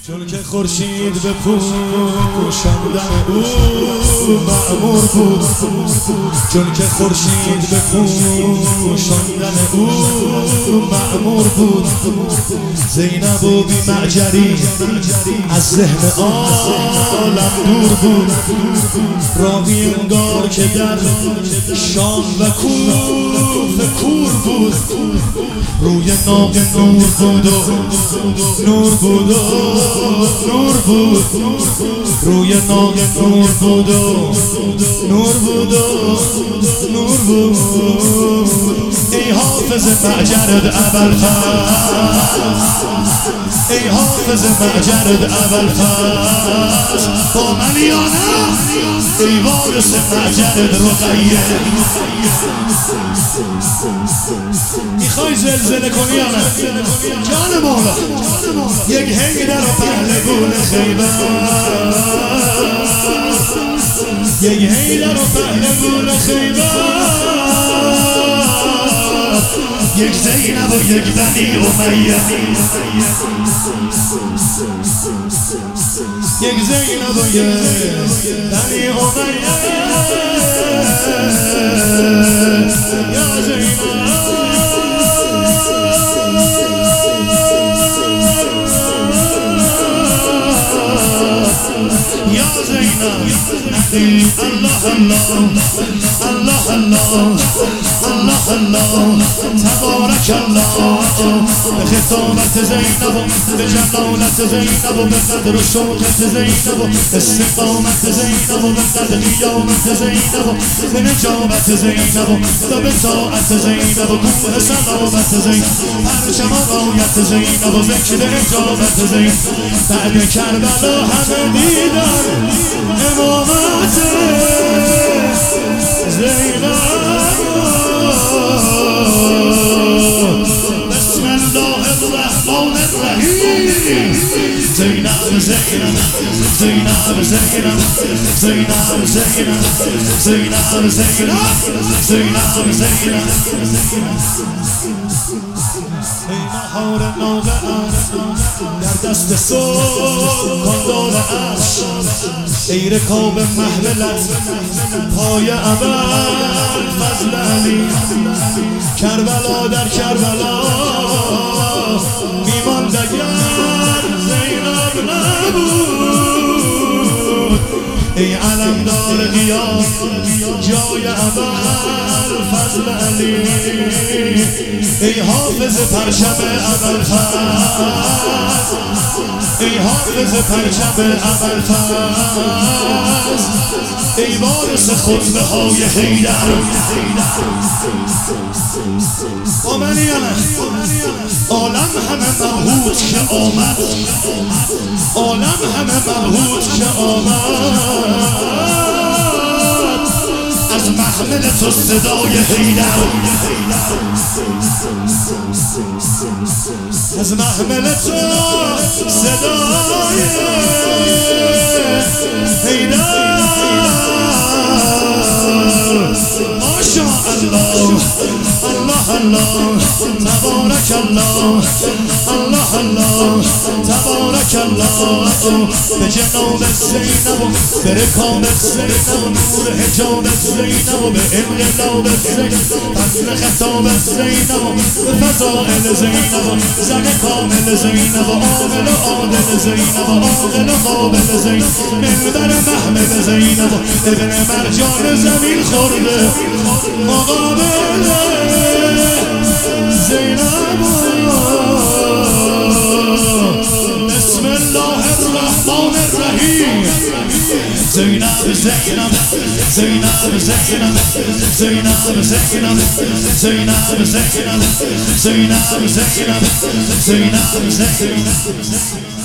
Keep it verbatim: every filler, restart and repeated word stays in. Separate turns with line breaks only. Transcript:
چون که خورشید به پوشاندن او مأمور بود، چون که خورشید به پوشاندن او مأمور بود. زینب و بی معجری از ذهن عالم دور بود. راوی انگار که در شام و کوفه کور بود. روی ناق نور بود و نور بود و نور بود. روی ناق نور بود و نور بود و نور بود. ای حافظ معجرد ابوالفضل، ای حافظ معجرد ابوالفضل، با ملیانه ای وارث معجرد رقیه. میخوای زلزله کنی یا نه؟ جان مولا یک حیدر و پهلوان خیبر، یک حیدر و پهلوان خیبر، یک زینب و یک بنی امیه، یک زینب و یک بنی امیه. یا زینب یا زینب الله الله الله الله الله الله تبارک الله. به خطابت زینب و به جلالت زینب و به قدر و شوکت زینب و استقامت زینب و به قدر قیامت زینب و به نجابت زینب و به طاعت زینب و کوه سلامت زینب، پرچم و رایت زینب و ذکر اجابت زینب. بعد کربلا همه دیدن امامت زینب. بسم الله الرحمن الرحیم. زینب زینب زینب زینب زینب زینب زینب زینب زینب زینب. ای مهار ناقه در دست سکندار عرش، ای رکاب محولت پای ابوالفضل علی. کربلا در کربلا میماند اگر زینب نبود. ای علمدار قیام جای ابوالفضل علی، ای حافظ پرچم ابوالفضل، ای حافظ پرچم ابوالفضل، ای وارث خطبه های حیدر. با منی عالم همه مبهوت که آمد، عالم همه مبهوت که آمد. از محمل تو صدای حیدر، از محمل تو صدای حیدر. ماشاءالله الله الله تبارک الله الله الله تبارک الله. به جناب زینب و به رکابت زینب و نور حجابت زینب و به انقلابت زینب، فضل خطابت زینب و به فضائل زینب و زن کامل زینب و عامل و عادل زینب و عاقل و قابل زینب. منبر محمد زینب و ابن مرجان زمین خورده مقابل زینب. بسم الله الرحمن الرحیم. زینب زینب زینب زینب زینب زینب زینب زینب زینب زینب زینب زینب.